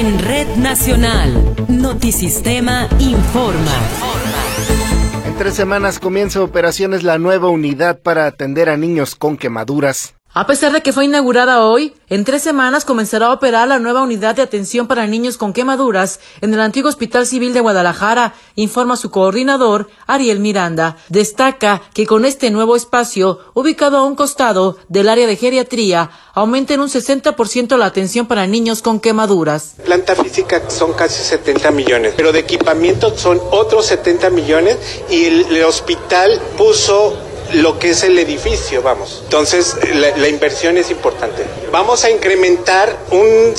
En Red Nacional, Notisistema informa. En 3 semanas comienza operaciones la nueva unidad para atender a niños con quemaduras. A pesar de que fue inaugurada hoy, en 3 semanas comenzará a operar la nueva unidad de atención para niños con quemaduras en el antiguo Hospital Civil de Guadalajara, informa su coordinador, Ariel Miranda. Destaca que con este nuevo espacio, ubicado a un costado del área de geriatría, aumenta en un 60% la atención para niños con quemaduras. Planta física son casi 70 millones, pero de equipamiento son otros 70 millones y el hospital puso lo que es el edificio, vamos. Entonces, la inversión es importante. Vamos a incrementar un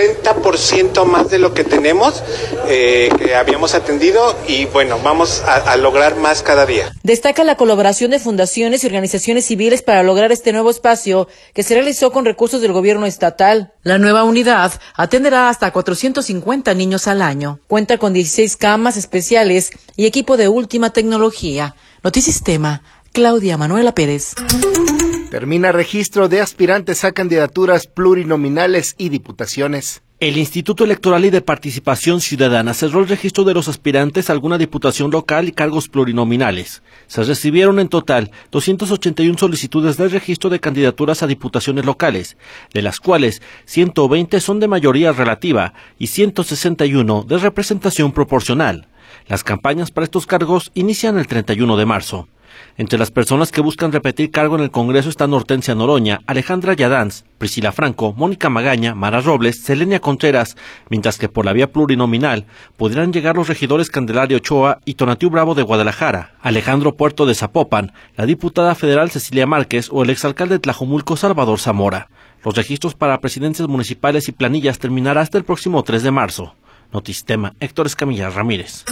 60% más de lo que tenemos, que habíamos atendido, y bueno, vamos a lograr más cada día. Destaca la colaboración de fundaciones y organizaciones civiles para lograr este nuevo espacio que se realizó con recursos del gobierno estatal. La nueva unidad atenderá hasta 450 niños al año. Cuenta con 16 camas especiales y equipo de última tecnología. Notisistema, Claudia Manuela Pérez. Termina registro de aspirantes a candidaturas plurinominales y diputaciones. El Instituto Electoral y de Participación Ciudadana cerró el registro de los aspirantes a alguna diputación local y cargos plurinominales. Se recibieron en total 281 solicitudes de registro de candidaturas a diputaciones locales, de las cuales 120 son de mayoría relativa y 161 de representación proporcional. Las campañas para estos cargos inician el 31 de marzo. Entre las personas que buscan repetir cargo en el Congreso están Hortensia Noroña, Alejandra Yadanz, Priscila Franco, Mónica Magaña, Mara Robles, Selenia Contreras, mientras que por la vía plurinominal podrán llegar los regidores Candelaria Ochoa y Tonatiu Bravo de Guadalajara, Alejandro Puerto de Zapopan, la diputada federal Cecilia Márquez o el exalcalde de Tlajomulco Salvador Zamora. Los registros para presidencias municipales y planillas terminarán hasta el próximo 3 de marzo. Notisistema, Héctor Escamilla Ramírez.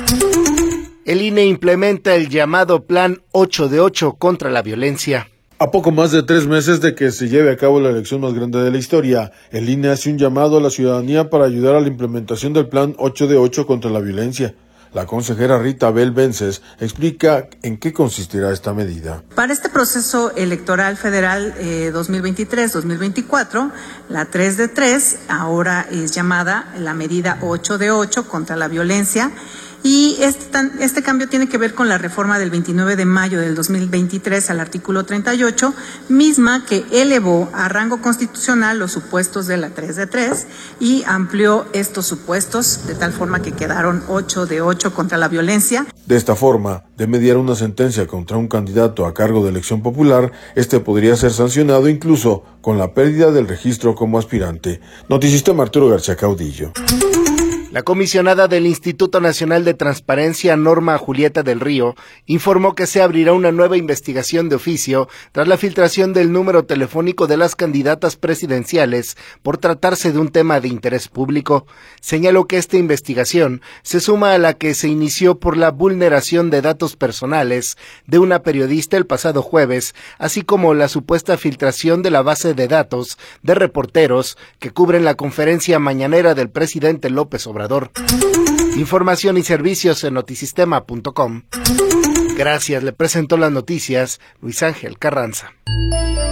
El INE implementa el llamado Plan 8 de 8 contra la violencia. A poco más de 3 meses de que se lleve a cabo la elección más grande de la historia, el INE hace un llamado a la ciudadanía para ayudar a la implementación del Plan 8 de 8 contra la violencia. La consejera Rita Abel Vences explica en qué consistirá esta medida. Para este proceso electoral federal 2023-2024, la 3 de 3 ahora es llamada la medida 8 de 8 contra la violencia. Y este cambio tiene que ver con la reforma del 29 de mayo del 2023 al artículo 38, misma que elevó a rango constitucional los supuestos de la 3 de 3 y amplió estos supuestos de tal forma que quedaron 8 de 8 contra la violencia. De esta forma, de mediar una sentencia contra un candidato a cargo de elección popular, este podría ser sancionado incluso con la pérdida del registro como aspirante. Notisistema, Arturo García Caudillo. La comisionada del Instituto Nacional de Transparencia, Norma Julieta del Río, informó que se abrirá una nueva investigación de oficio tras la filtración del número telefónico de las candidatas presidenciales por tratarse de un tema de interés público. Señaló que esta investigación se suma a la que se inició por la vulneración de datos personales de una periodista el pasado jueves, así como la supuesta filtración de la base de datos de reporteros que cubren la conferencia mañanera del presidente López Obrador. Información y servicios en notisistema.com. Gracias, le presentó las noticias Luis Ángel Carranza.